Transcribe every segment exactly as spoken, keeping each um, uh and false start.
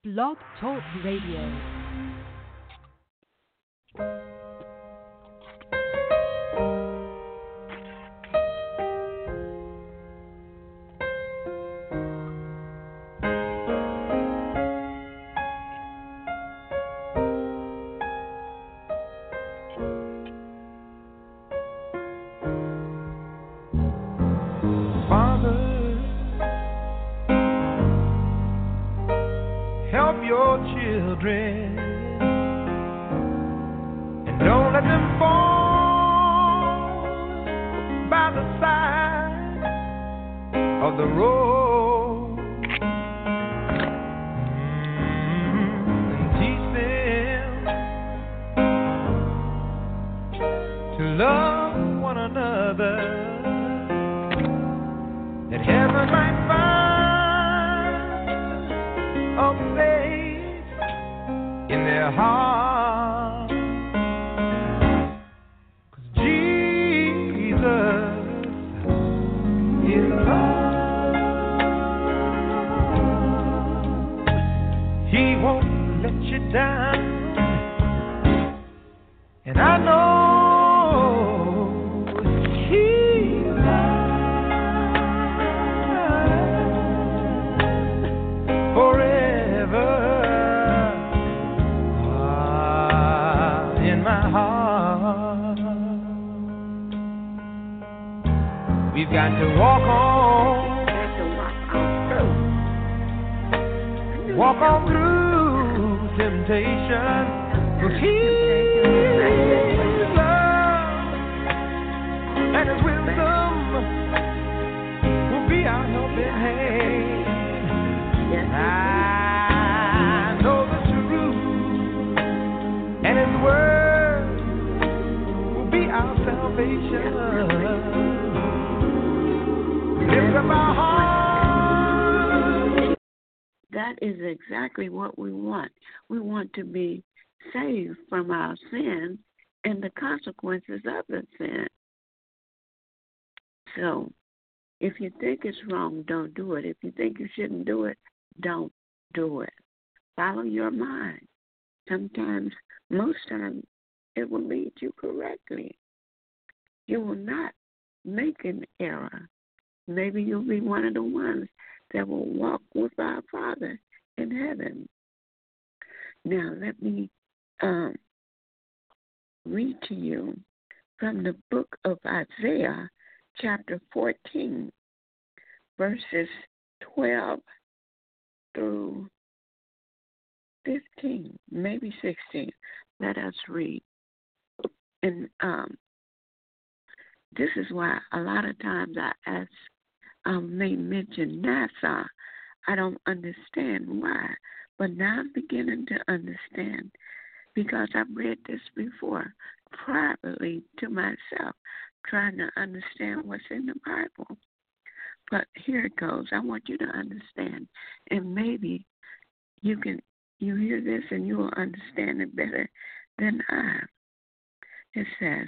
Blog Talk Radio. That is exactly what we want. We want to be saved from our sin and the consequences of the sin. So if you think it's wrong, don't do it. If you think you shouldn't do it, don't do it. Follow your mind. Sometimes, most times, it will lead you correctly. You will not make an error. Maybe you'll be one of the ones that will walk with our Father in heaven. Now, let me um, read to you from the book of Isaiah, chapter fourteen, verses twelve through fifteen, maybe sixteen. Let us read. And um, this is why a lot of times I ask, um, may mention NASA. I don't understand why, but now I'm beginning to understand because I've read this before privately to myself, trying to understand what's in the Bible. But here it goes. I want you to understand, and maybe you can you hear this and you will understand it better than I. It says,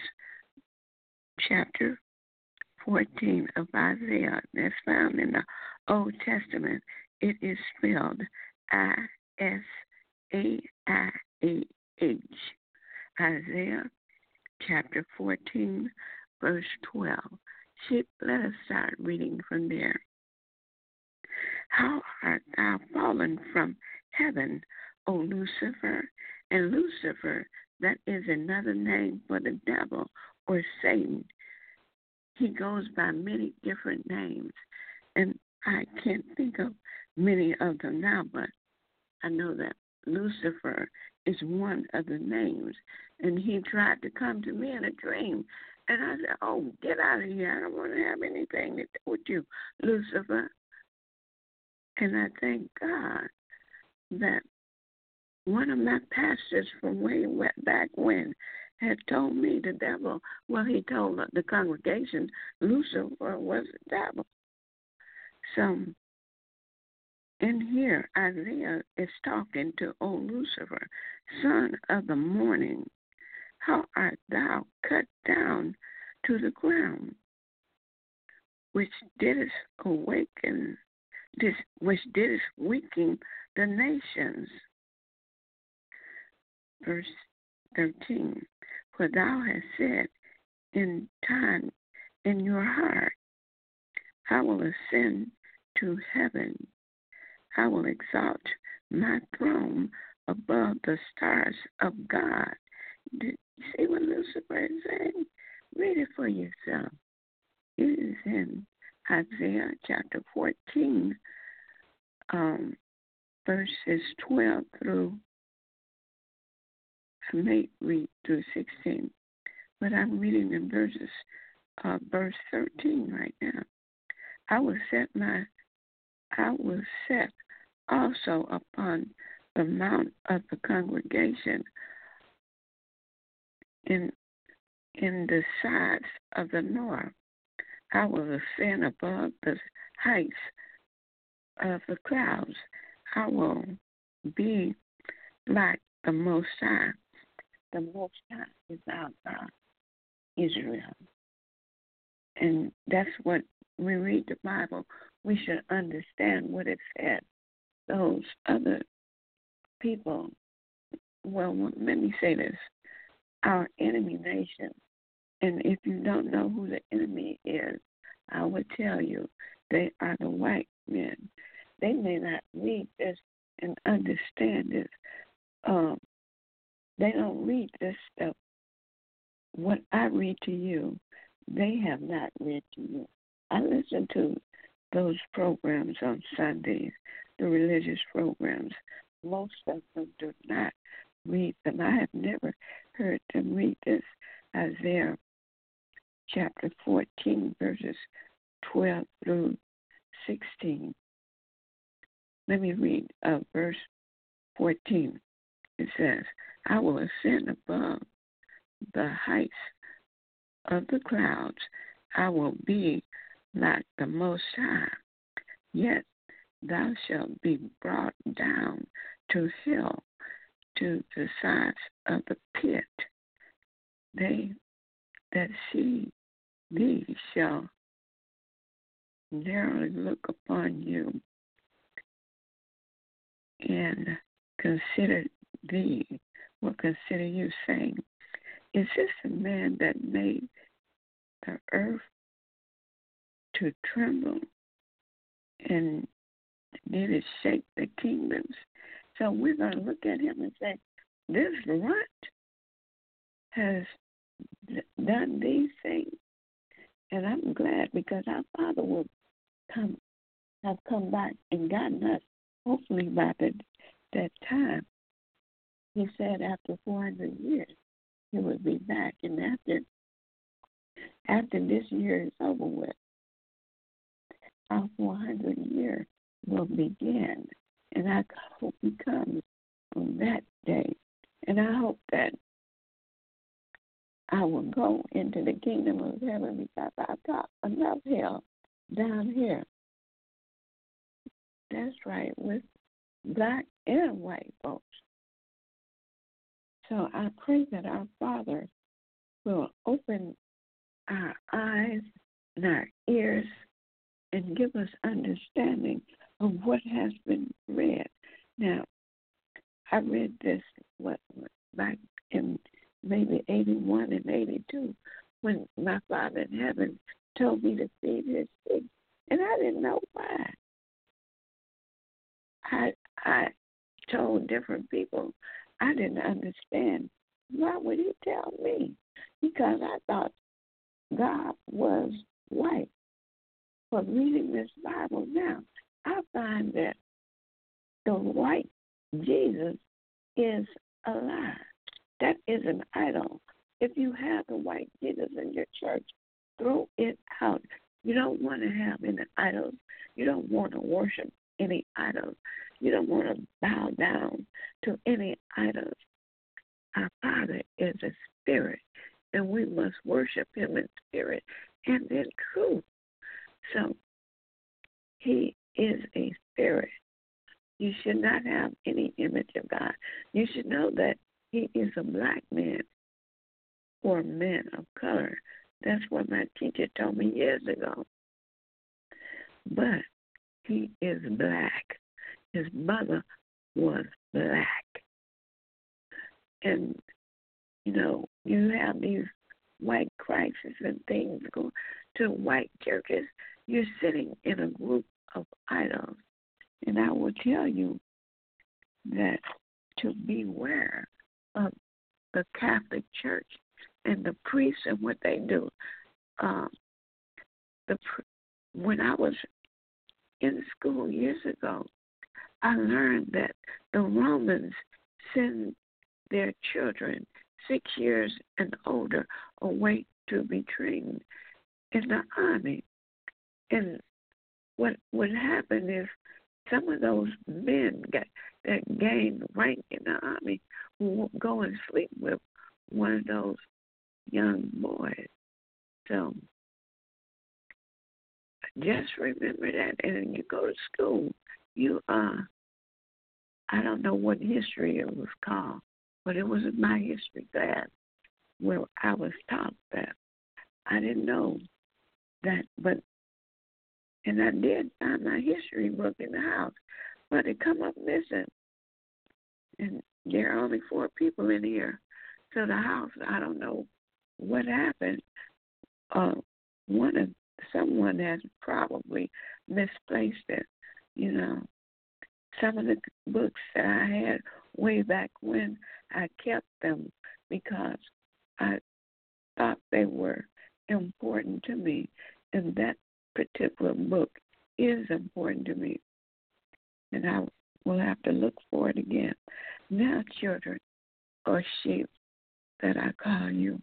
chapter fourteen of Isaiah, that's found in the Old Testament. It is spelled I S A I A H. Isaiah chapter fourteen, verse twelve. Let us start reading from there. How art thou fallen from heaven, O Lucifer? And Lucifer, that is another name for the devil or Satan. He goes by many different names, and I can't think of many of them now, but I know that Lucifer is one of the names, and he tried to come to me in a dream, and I said, oh, get out of here. I don't want to have anything to do with you, Lucifer. And I thank God that one of my pastors from way back when had told me the devil, well, he told the congregation Lucifer was the devil. So in here, Isaiah is talking to old Lucifer, son of the morning. How art thou cut down to the ground, which didst awaken this which didst weaken the nations. Verse thirteen. For thou hast said in time in your heart, I will ascend to heaven. I will exalt my throne above the stars of God. Did you see what Lucifer is saying? Read it for yourself. It is in Isaiah chapter fourteen, um, verses twelve through, I may read through sixteen, but I'm reading in verses, uh, verse thirteen right now. I will set my, I will set also upon the mount of the congregation in in the sides of the north. I will ascend above the heights of the clouds. I will be like the Most High. The Most High is our God, Israel. And that's what we read the Bible. We should understand what it said. Those other people, well, let me say this, our enemy nation. And if you don't know who the enemy is, I would tell you they are the white men. They may not read this and understand this. Um, they don't read this stuff. What I read to you, they have not read to you. I listen to those programs on Sundays, the religious programs. Most of them do not read them. I have never heard them read this Isaiah chapter fourteen, verses twelve through sixteen. Let me read uh, verse fourteen. It says, I will ascend above the heights of the clouds. I will be like the Most High. Yet thou shalt be brought down to hell, to the sides of the pit. They that see thee shall narrowly look upon you and consider thee, will consider you, saying, is this the man that made the earth to tremble and did it shake the kingdoms? So we're going to look at him and say, this runt has done these things. And I'm glad because our Father will come, have come back and gotten us, hopefully by the, that time. He said after four hundred years, he would be back. And after, after this year is over with, our four hundred year will begin. And I hope he comes on that day. And I hope that I will go into the kingdom of heaven because I've got enough hell down here. That's right, with black and white folks. So I pray that our Father will open our eyes and our ears and give us understanding of what has been read. Now, I read this what back in maybe eighty-one and eighty-two when my Father in heaven told me to feed his pigs, and I didn't know why. I I told different people I didn't understand. Why would he tell me? Because I thought God was white. But reading this Bible now, I find that the white Jesus is a lie. That is an idol. If you have the white Jesus in your church, throw it out. You don't want to have any idols. You don't want to worship any idols. You don't want to bow down to any idols. Our Father is a spirit, and we must worship him in spirit and in truth. So he is a spirit. You should not have any image of God. You should know that he is a black man or a man of color. That's what my teacher told me years ago. But he is black. His mother was black. And, you know, you have these white crises and things go to white churches. You're sitting in a group of idols. And I will tell you that to beware of the Catholic Church and the priests and what they do. Um, the when I was in school years ago, I learned that the Romans send their children six years and older away to be trained in the army. And what would happen is some of those men get, that gain rank in the army will go and sleep with one of those young boys. So just remember that. And when you go to school, you uh, I don't know what history it was called, but it was in my history class where I was taught that. I didn't know that, but and I did find my history book in the house, but it come up missing. And there are only four people in here. So the house, I don't know what happened. Uh, one of someone has probably misplaced it. You know, some of the books that I had way back when, I kept them because I thought they were important to me, and that particular book is important to me, and I will have to look for it again. Now, children, or sheep that I call you,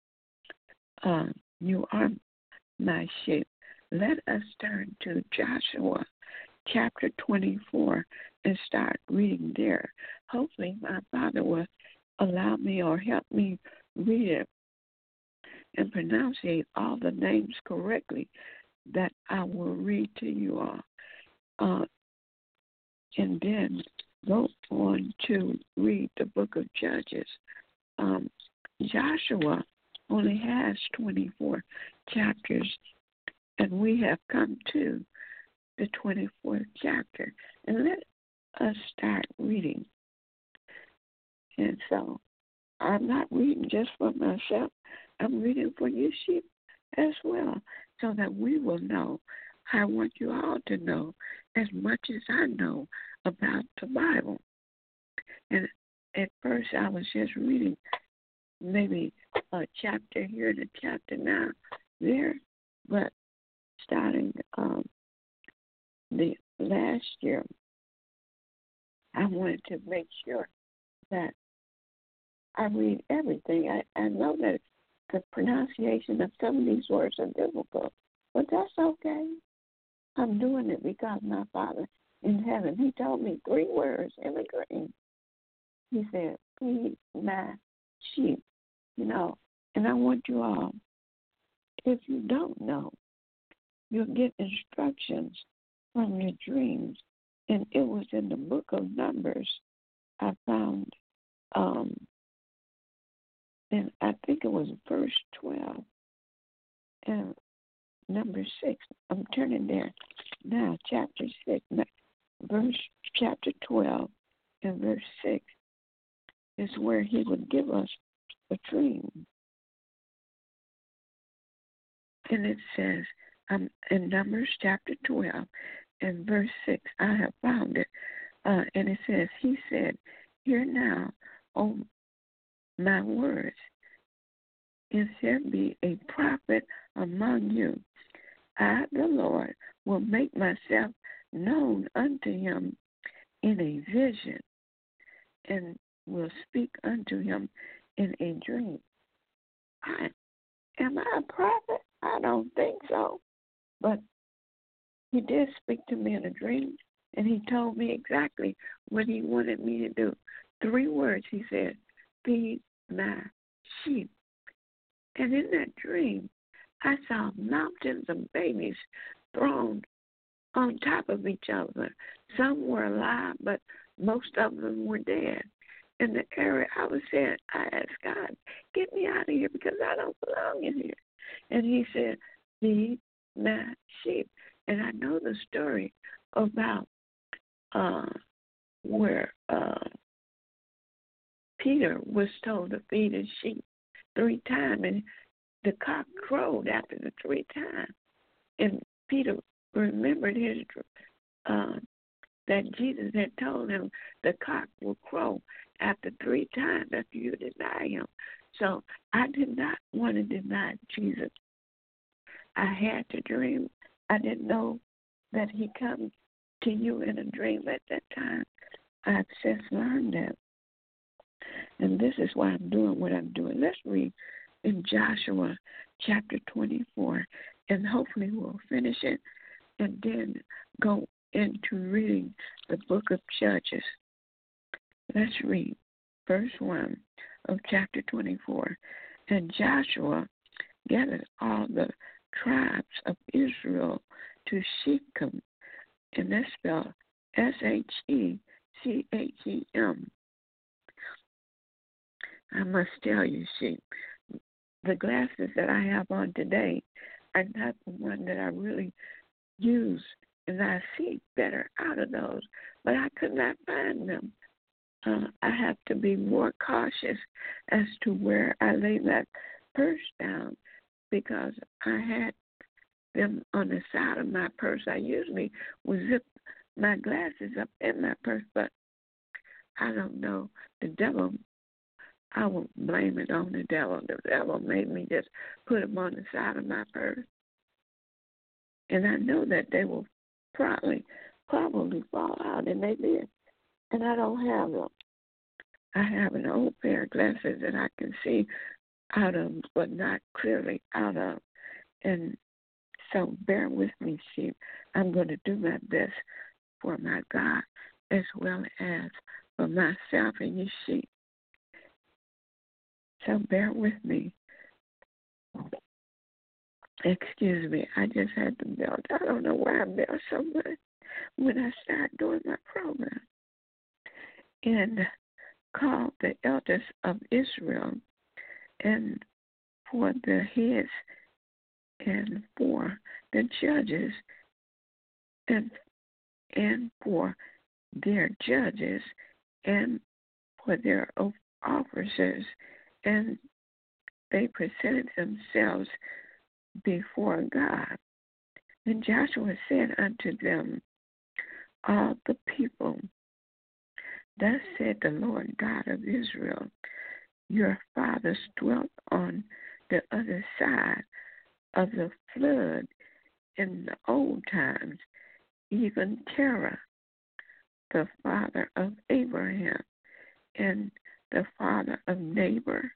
uh, you are my sheep. Let us turn to Joshua chapter twenty-four and start reading there. Hopefully my Father will allow me or help me read it and pronunciate all the names correctly that I will read to you all. Uh, and then go on to read the book of Judges. Um, Joshua only has twenty-four chapters, and we have come to the twenty-fourth chapter. And let us start reading. And so I'm not reading just for myself. I'm reading for you sheep as well, so that we will know. I want you all to know as much as I know about the Bible. And at first I was just reading maybe a chapter here and a chapter now there, but starting um, the last year, I wanted to make sure that I read everything. I, I know that the pronunciation of some of these words are difficult, but that's okay. I'm doing it because my Father in heaven, he told me three words in the green. He said, feed my sheep, you know. And I want you all, if you don't know, you'll get instructions from your dreams. And it was in the book of Numbers I found, um, and I think it was verse twelve and number six. I'm turning there now, chapter six, verse chapter twelve and verse six is where he would give us a dream. And it says, um, in Numbers chapter twelve and verse six, I have found it. Uh, and it says, he said, hear now, O my words, if there be a prophet among you, I, the Lord, will make myself known unto him in a vision, and will speak unto him in a dream. I, am I a prophet? I don't think so. But he did speak to me in a dream, and he told me exactly what he wanted me to do. Three words, he said, feed my sheep. And in that dream, I saw mountains of babies thrown on top of each other. Some were alive, but most of them were dead. In the area I was in, I asked God, get me out of here because I don't belong in here. And he said, feed my sheep. And I know the story about uh, where uh, Peter was told to feed his sheep three times, and the cock crowed after the three times. And Peter remembered his uh, that Jesus had told him the cock will crow after three times after you deny him. So I did not want to deny Jesus. I had to dream. I didn't know that he comes to you in a dream at that time. I've just learned that. And this is why I'm doing what I'm doing. Let's read in Joshua chapter twenty-four, and hopefully we'll finish it and then go into reading the book of Judges. Let's read verse one of chapter twenty-four. And Joshua gathered all the tribes of Israel to Shechem, and that's spelled S H E C H E M. I must tell you, sheep, the glasses that I have on today are not the one that I really use, and I see better out of those, but I could not find them. Uh, I have to be more cautious as to where I lay that purse down, because I had them on the side of my purse. I usually would zip my glasses up in my purse, but I don't know. The devil, I won't blame it on the devil. The devil made me just put them on the side of my purse. And I know that they will probably, probably fall out, and they did. And I don't have them. I have an old pair of glasses that I can see out of, but not clearly out of. And so bear with me, sheep. I'm going to do my best for my God as well as for myself and you sheep. So bear with me. Excuse me, I just had to belt. I don't know why I belt so much when I started doing my program. And called the elders of Israel and for the heads and for the judges and and for their judges and for their officers, and they presented themselves before God. And Joshua said unto them, all the people, thus said the Lord God of Israel, your fathers dwelt on the other side of the flood in the old times, even Terah, the father of Abraham, and the father of Nahor,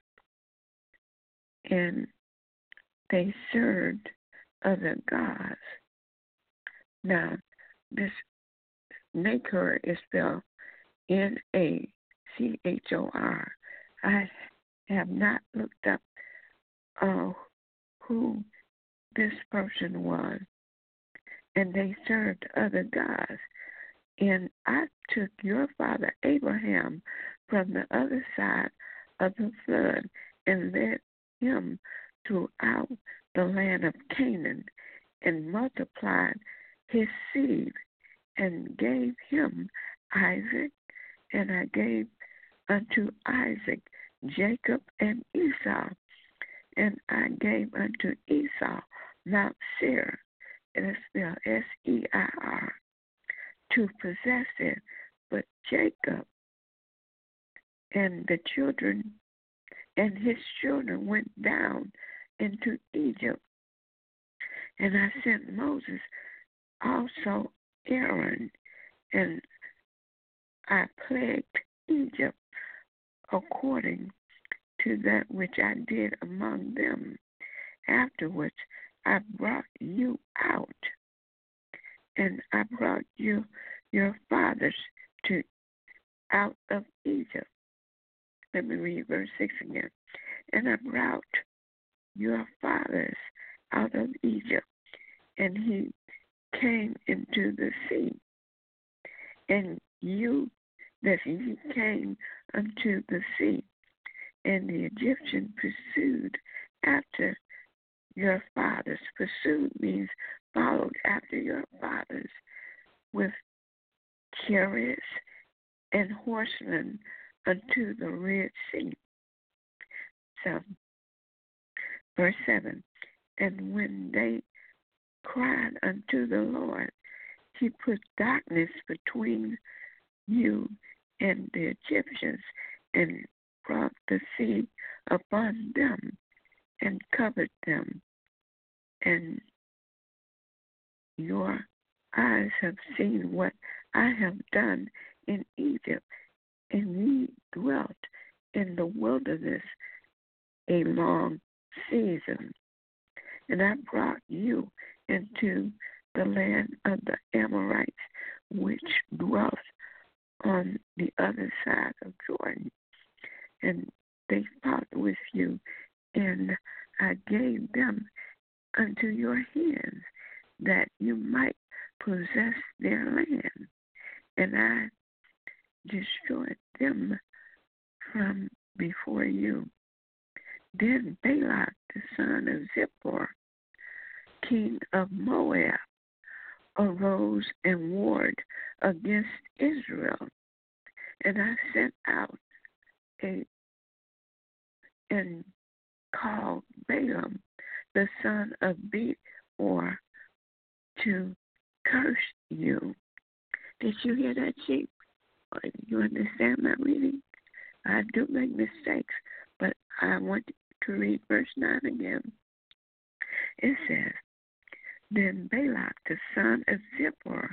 and they served other gods. Now, this Nahor is spelled N A C H O R. I have not looked up uh, who this person was, and they served other gods. And I took your father Abraham from the other side of the flood and led him throughout the land of Canaan and multiplied his seed and gave him Isaac, and I gave unto Isaac Jacob and Esau, and I gave unto Esau Mount Seir, and it's spelled S E I R, to possess it. But Jacob and the children and his children went down into Egypt. And I sent Moses, also Aaron, and I plagued Egypt according to that which I did among them. Afterwards I brought you out, and I brought you your fathers to out of Egypt. Let me read verse six again. And I brought your fathers out of Egypt, and he came into the sea, and you that he came unto the sea, and the Egyptian pursued after your fathers. Pursued means followed after your fathers, with chariots and horsemen unto the Red Sea. So, verse seven, and when they cried unto the Lord, he put darkness between you and the Egyptians, and brought the sea upon them, and covered them. And your eyes have seen what I have done in Egypt, and ye dwelt in the wilderness a long season. And I brought you into the land of the Amorites, which dwelt on the other side of Jordan. And they fought with you, and I gave them unto your hands, that you might possess their land. And I destroyed them from before you. Then Balak, the son of Zippor, king of Moab, arose and warred against Israel. And I sent out a and called Balaam, the son of Beor, to curse you. Did you hear that, sheep? You understand my reading? I do make mistakes, but I want to read verse nine again. It says, then Balak, the son of Zippor,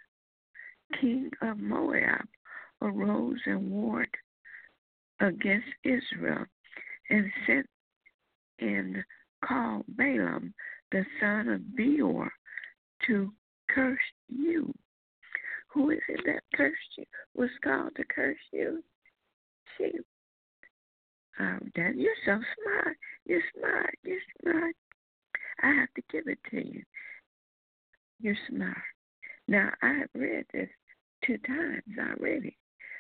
king of Moab, arose and warred against Israel, and sent and called Balaam, the son of Beor, to curse you. Who is it that cursed you? Was called to curse you? She. Oh, Dad, you're so smart. You're smart. You're smart. I have to give it to you. You're smart. Now, I have read this two times already,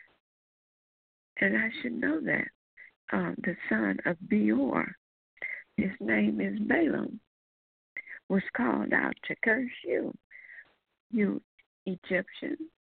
and I should know that. Um, the son of Beor, his name is Balaam, was called out to curse you, you Egyptian,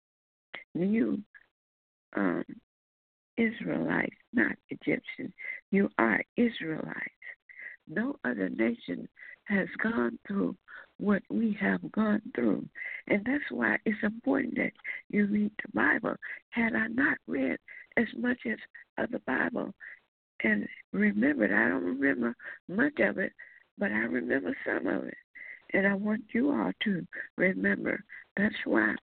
you um, Israelites, not Egyptians. You are Israelites. No other nation has gone through what we have gone through. And that's why it's important that you read the Bible. Had I not read as much as of the Bible and remembered, I don't remember much of it, but I remember some of it. And I want you all to remember. That's why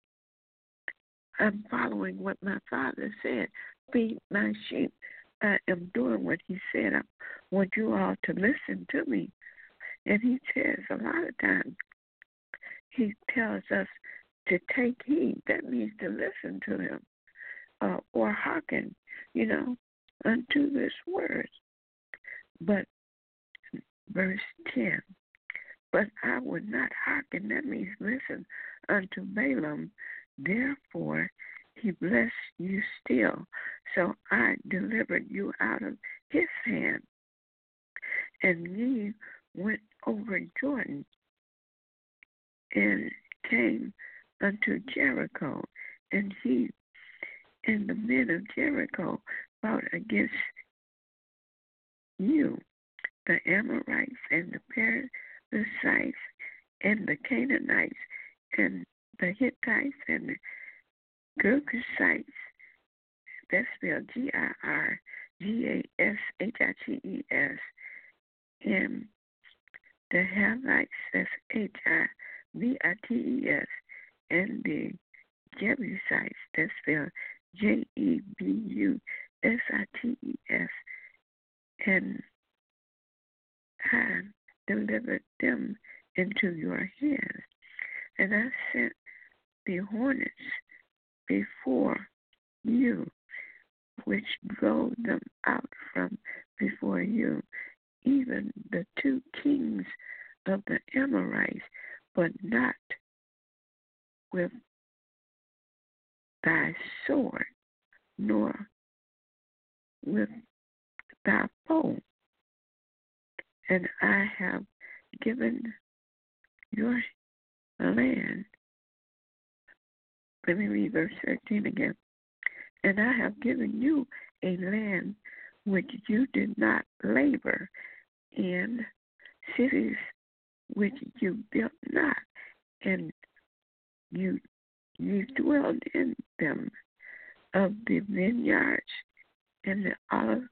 I'm following what my father said. Feed my sheep. I am doing what he said. I want you all to listen to me. And he says a lot of times, he tells us to take heed. That means to listen to him uh, or hearken, you know, unto this word. But verse ten, but I would not hearken. That means listen unto Balaam. Therefore, he blessed you still. So I delivered you out of his hand. And ye went over Jordan and came unto Jericho. And he and the men of Jericho fought against you, the Amorites and the Perizzites and the Canaanites and the Hittites and the Girgashites. That's spelled G I R G A S H I T E S. And the Havites, that's H I V I T E S. And the Jebusites, that's spelled J E B U S I T E S. And I delivered them into your hands. And I sent the hornets before you, which drove them out from before you, even the two kings of the Amorites, but not with thy sword, nor with thy bow. And I have given your land Let me read verse thirteen again. And I have given you a land which you did not labor in, cities which you built not, and you you dwelled in them, of the vineyards and the olive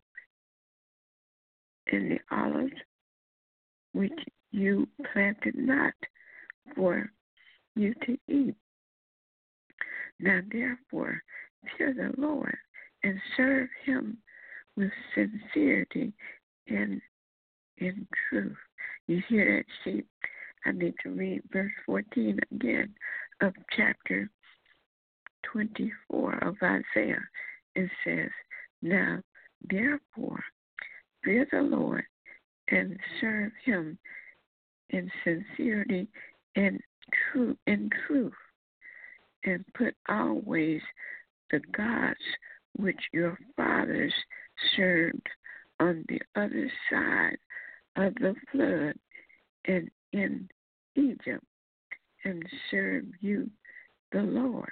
and the olives which you planted not for you to eat. Now therefore fear the Lord and serve him with sincerity and in truth. You hear that, sheep? I need to read verse fourteen again of chapter twenty-four of Isaiah. It says, now therefore fear the Lord and serve him in sincerity and truth in truth, and put always the gods which your fathers served on the other side of the flood and in Egypt, and serve you the Lord.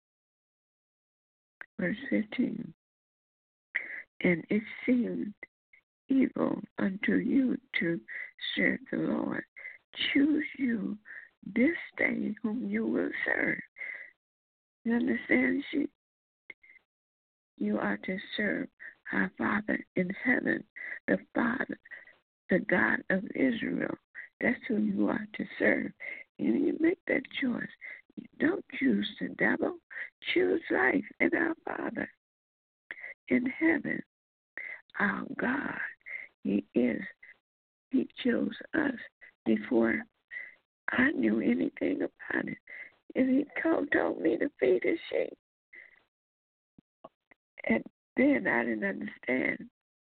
Verse fifteen. And it seemed evil unto you to serve the Lord. Choose you this day whom you will serve. You understand? She, you are to serve our Father in heaven, the Father, the God of Israel. That's who you are to serve. And you make that choice. You don't choose the devil. Choose life and our Father in heaven. Our God, he is. He chose us before I knew anything about it. And he told me to feed his sheep. And then I didn't understand.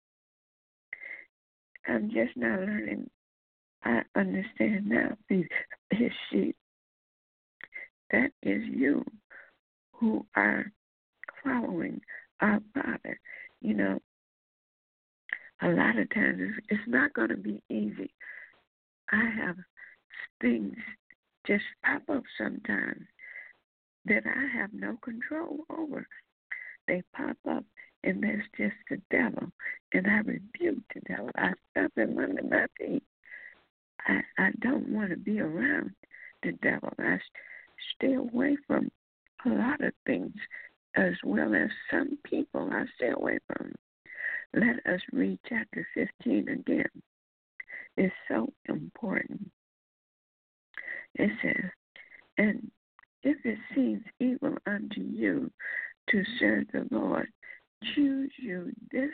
I'm just now learning. I understand now, feed his sheep. That is you who are following our Father. You know, a lot of times it's, it's not going to be easy. I have things just pop up sometimes that I have no control over. They pop up, and that's just the devil. And I rebuke the devil. I stop him under my feet. I, I don't want to be around the devil. I stay away from a lot of things, as well as some people I stay away from. Let us read chapter fifteen again. It's so important. It says, and if it seems evil unto you to serve the Lord, choose you this.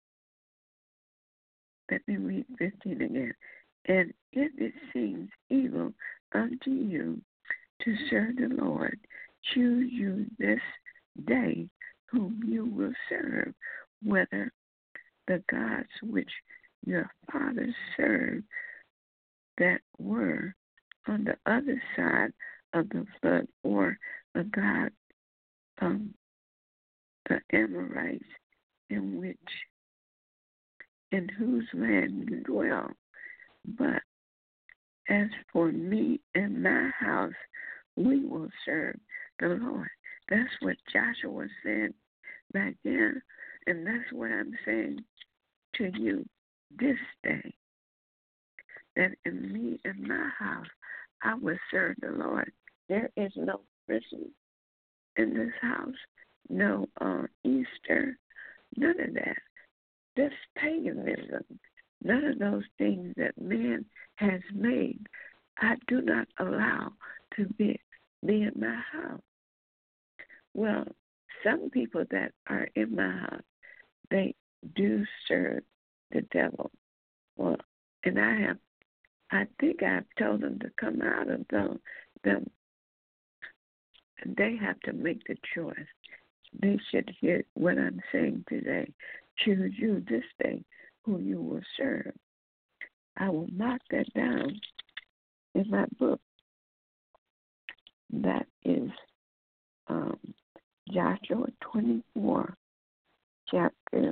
Let me read fifteen again. And if it seems evil unto you to serve the Lord, choose you this day whom you will serve, whether the gods which your fathers served that were on the other side of the flood, or the God, um, the Amorites, in which, in whose land you dwell. But as for me and my house, we will serve the Lord. That's what Joshua said back then, and that's what I'm saying to you this day, that in me and my house, I will serve the Lord. There is no Christmas in this house, no uh, Easter, none of that. This paganism, none of those things that man has made, I do not allow to be, be in my house. Well, some people that are in my house, they do serve the devil. Well, and I have, I think I've told them to come out of them. them. And they have to make the choice. They should hear what I'm saying today. Choose you this day who you will serve. I will mark that down in my book. That is um, Joshua twenty-four, chapter,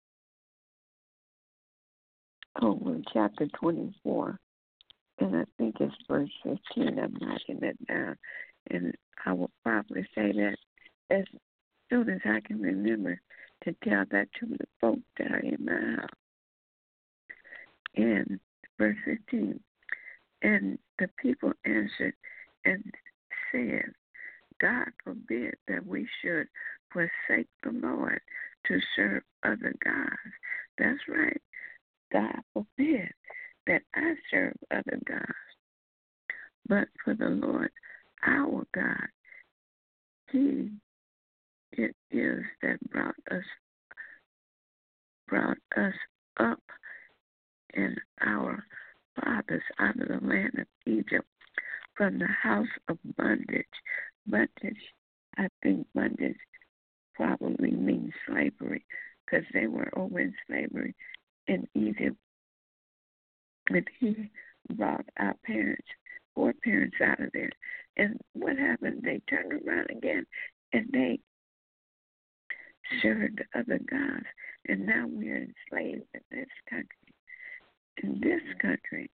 oh, well, chapter twenty-four, and I think it's verse fifteen. I'm marking it down, and I will probably say that as soon as I can remember to tell that to the folks that are in my house. And verse fifteen, and the people answered and said, God forbid that we should forsake the Lord to serve other gods. That's right. God forbid that I serve other gods. But for the Lord our God, He it is that brought us brought us up and our fathers out of the land of Egypt from the house of bondage. Bondage, I think bondage probably means slavery, because they were over in slavery in Egypt. And He brought our parents, four parents out of there. And what happened? They turned around again and they served other gods. And now we're enslaved in this country. In this country.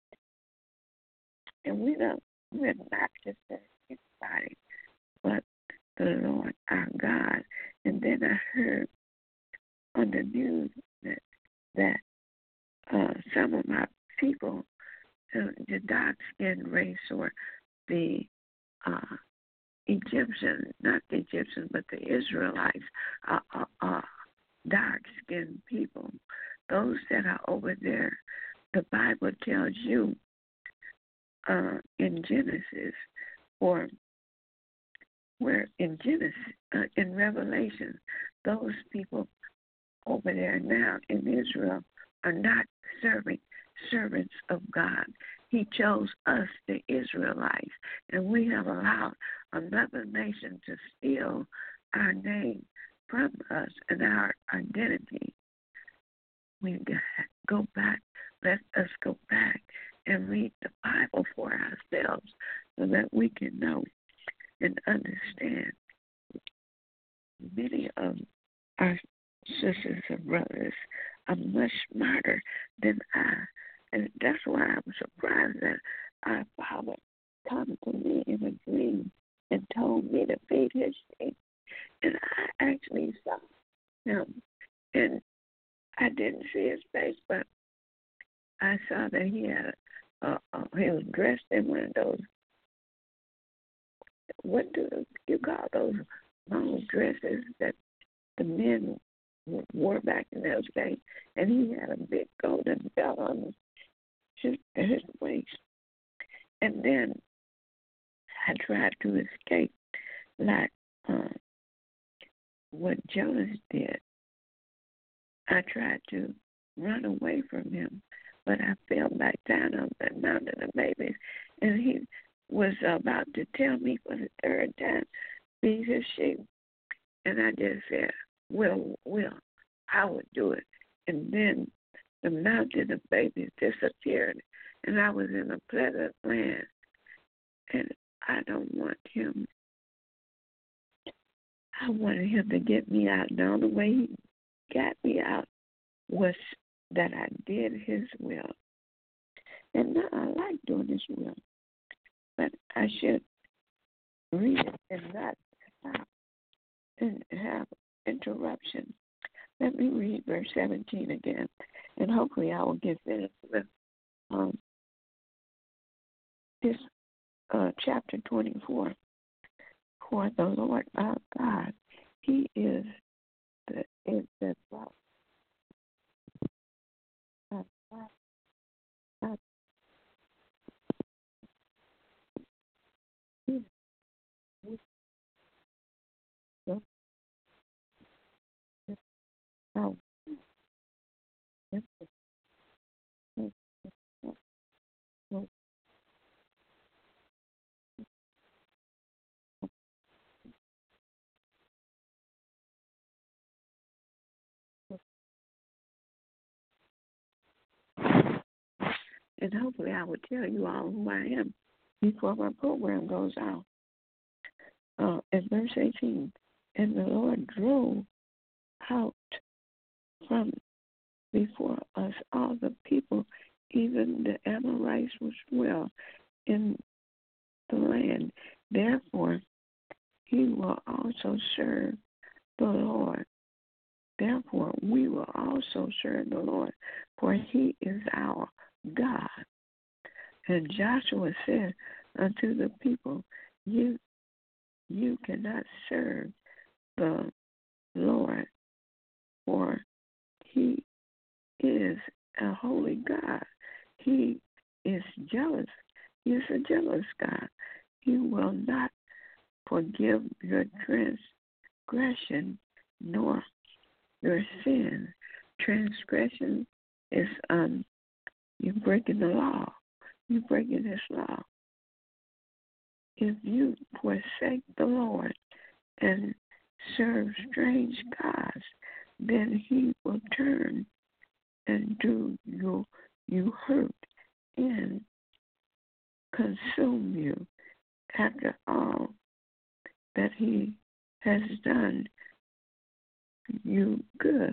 And we don't, we're not just anybody, but the Lord our God. And then I heard on the news that, that uh, some of my people, uh, the dark-skinned race or the uh, Egyptians, not the Egyptians, but the Israelites, are, are, are dark-skinned people. Those that are over there, the Bible tells you uh, in Genesis, or where in Genesis, uh, in Revelation, those people over there now in Israel are not serving servants of God. He chose us, the Israelites, and we have allowed another nation to steal our name from us and our identity. We go back, let us go back and read the Bible for ourselves so that we can know and understand. Many of our sisters and brothers are much smarter than I. And that's why I'm surprised that our Father come to me in a dream and told me to feed his sheep. And I actually saw him. And I didn't see his face, but I saw that he had a, uh, uh, he was dressed in one of those, what do you call those long dresses that the men wore back in those days? And he had a big golden belt on his, his waist. And then I tried to escape like uh, what Jonas did. I tried to run away from him, but I fell back down on the mountain of babies, and he was about to tell me for the third time, feed his sheep. And I just said, well, well, I would do it. And then the mountain of babies disappeared, and I was in a pleasant land. And I don't want him, I wanted him to get me out. The only way he got me out was that I did his will. And now I like doing his will. But I should read it and not stop and have interruption. Let me read verse seventeen again, and hopefully I will get finished with um, this uh, chapter twenty-four. For the Lord our God, He is the is the rock. Uh, uh, He is the rock. And hopefully I will tell you all who I am before my program goes out. Uh, in verse eighteen, and the Lord drove out from before us all the people, even the Amorites which dwell in the land. Therefore, he will also serve the Lord. Therefore, we will also serve the Lord, for he is our God. And Joshua said unto the people, You you cannot serve the Lord, for he is a holy God. He is jealous. He is a jealous God. He will not forgive your transgression nor your sin. Transgression is um you breaking the law. You breaking his law. If you forsake the Lord and serve strange gods, then he will turn and do you you hurt and consume you after all that he has done you good.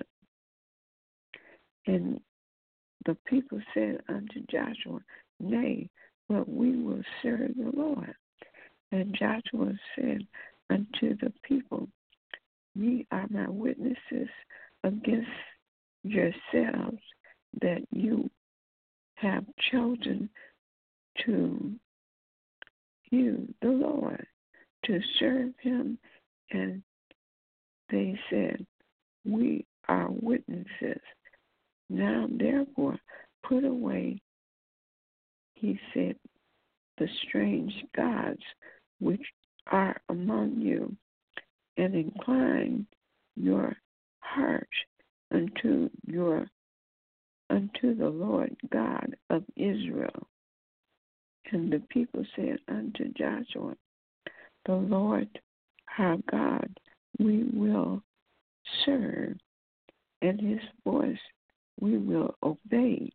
And the people said unto Joshua, Nay, but we will serve the Lord. And Joshua said unto the people, Ye are my witnesses against yourselves that you have chosen to you, the Lord, to serve him. And they said, We are witnesses. Now, therefore, put away, he said, the strange gods which are among you, and incline your hearts unto your unto the Lord God of Israel. And the people said unto Joshua, The Lord our God we will serve, and his voice we will obey.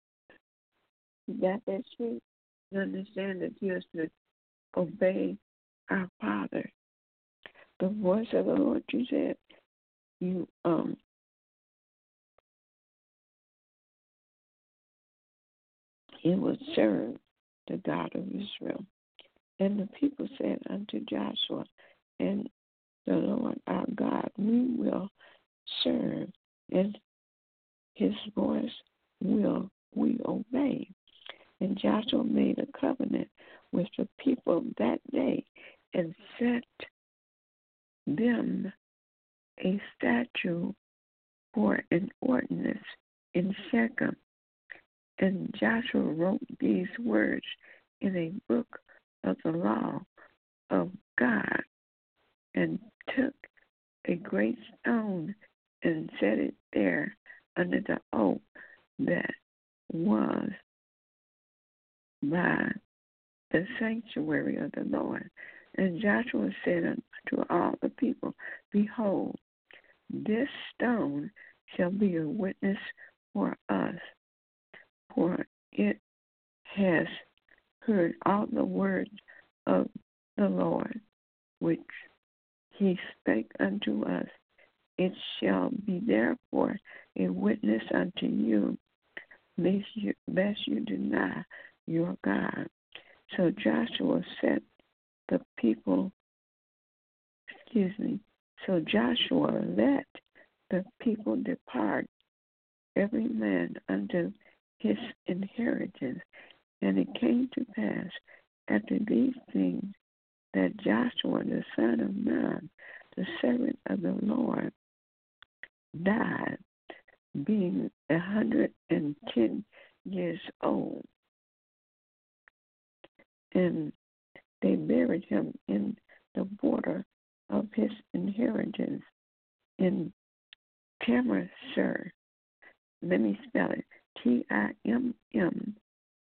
That is true. You understand that you have to obey our Father. The voice of the Lord, you said, you um he will serve the God of Israel. And the people said unto Joshua and the Lord our God, we will serve, and his voice will we obey. And Joshua made a covenant with the people that day and set them a statute for an ordinance in Shechem. And Joshua wrote these words in a book of the law of God, and took a great stone and set it there under the oak that was by the sanctuary of the Lord. And Joshua said unto all the people, Behold, this stone shall be a witness for us, for it has heard all the words of the Lord, which he spake unto us. It shall be therefore a witness unto you, lest you, lest you deny your God. So Joshua set the people, excuse me, so Joshua let the people depart, every man unto his inheritance. And it came to pass after these things that Joshua the son of Nun, the servant of the Lord, died, being a hundred and ten years old. And they buried him in the border of his inheritance in Timnath. Let me spell it. T I M M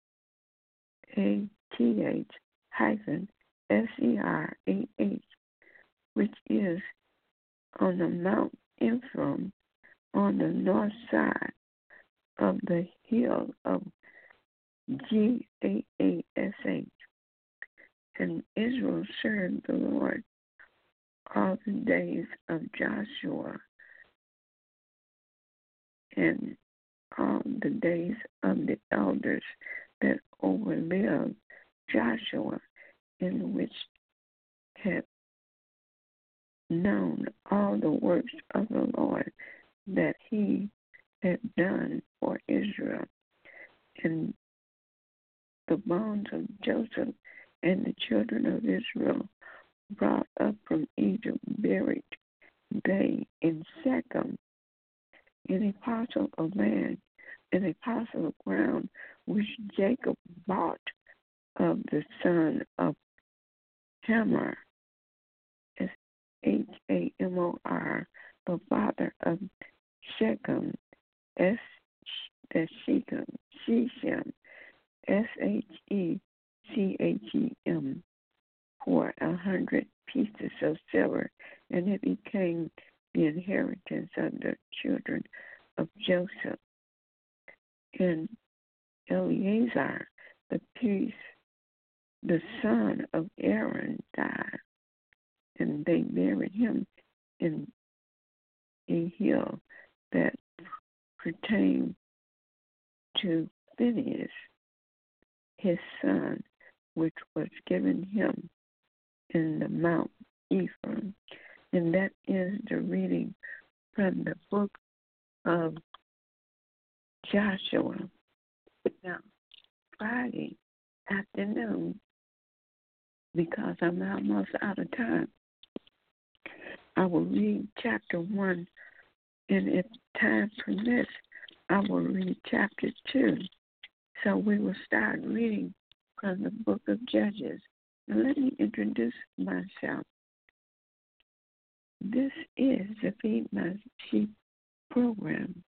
A T H hyphen S E R A H, which is on the Mount Ephraim on the north side of the hill of G A A S H. And Israel served the Lord all the days of Joshua and all the days of the elders that overlived Joshua, in which had known all the works of the Lord that he had done for Israel. And the bones of Joseph and the children of Israel brought up from Egypt buried they in Shechem, in a parcel of land, in a parcel of ground which Jacob bought of the son of Hamor, S H A M O R, the father of Shechem, S that's Shechem, Shechem, S H E C H E M, for a hundred pieces of silver, and it became the inheritance of the children of Joseph. And Eleazar, the priest, the son of Aaron, died, and they buried him in a hill that pertained to Phinehas, his son, which was given him in the Mount Ephraim. And that is the reading from the book of Joshua. Now, Friday afternoon, because I'm almost out of time, I will read chapter one, and if time permits, I will read chapter two. So we will start reading from the book of Judges. Now let me introduce myself. This is the Feed My Sheep program.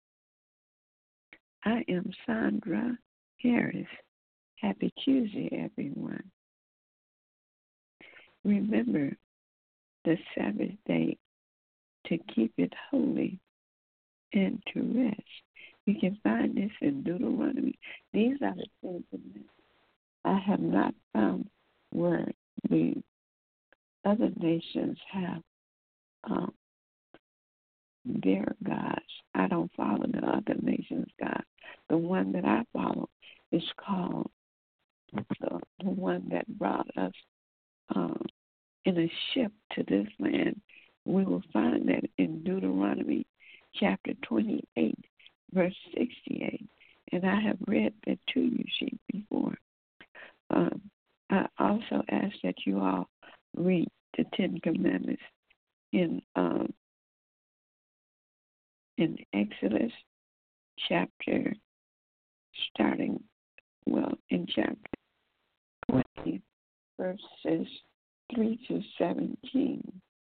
I am Sandra Harris. Happy Tuesday, everyone. Remember the Sabbath day to keep it holy and to rest. You can find this in Deuteronomy. These are the Ten Commandments. I have not found where the other nations have um, their gods. I don't follow the other nations' gods. The one that I follow is called the, the one that brought us um, in a ship to this land. We will find that in Deuteronomy chapter twenty-eight, verse sixty-eight. And I have read that to you, sheep, before. Um, I also ask that you all read the Ten Commandments in um, in Exodus chapter, starting, well, in chapter twenty, verses three to seventeen.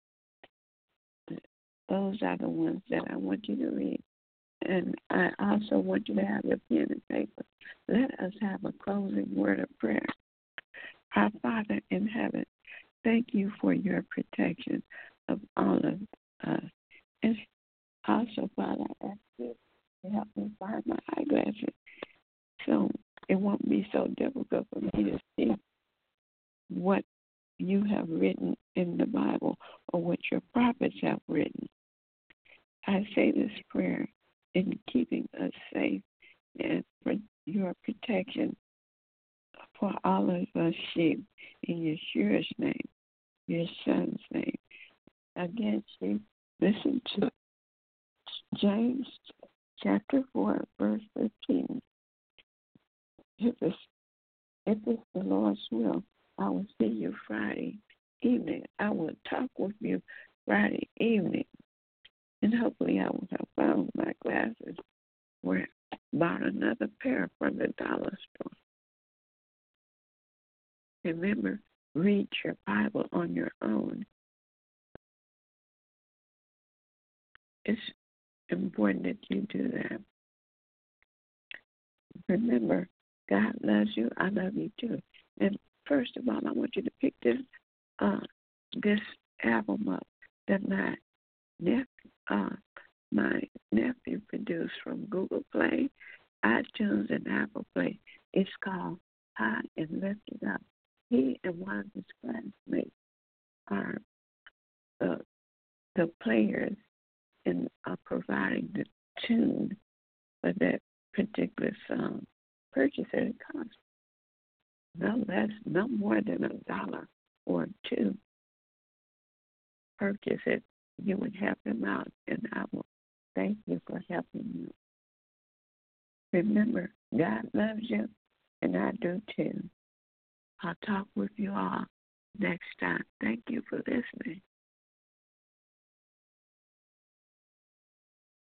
Those are the ones that I want you to read. And I also want you to have your pen and paper. Let us have a closing word of prayer. Our Father in heaven, thank you for your protection of all of us. And also, Father, I ask you to help me find my eyeglasses so it won't be so difficult for me to see what you have written in the Bible or what your prophets have written. I say this prayer in keeping us safe and for your protection for all of us sheep in Yeshua's name, your son's name. Again, sheep, listen to James chapter four, verse fifteen. If it's, if it's the Lord's will, I will see you Friday evening. I will talk with you Friday evening. And hopefully I will have found my glasses where I bought another pair from the dollar store. Remember, read your Bible on your own. It's important that you do that. Remember, God loves you. I love you too. And first of all, I want you to pick this uh, this album up that my nephew, uh, my nephew produced from Google Play, iTunes, and Apple Play. It's called High and Lifted Up. He and one of his classmates are the the players and are providing the tune for that particular song. Purchase at a cost no less, no more than a dollar or two per you said you would help him out, and I will thank you for helping you. Remember, God loves you, and I do too. I'll talk with you all next time. Thank you for listening.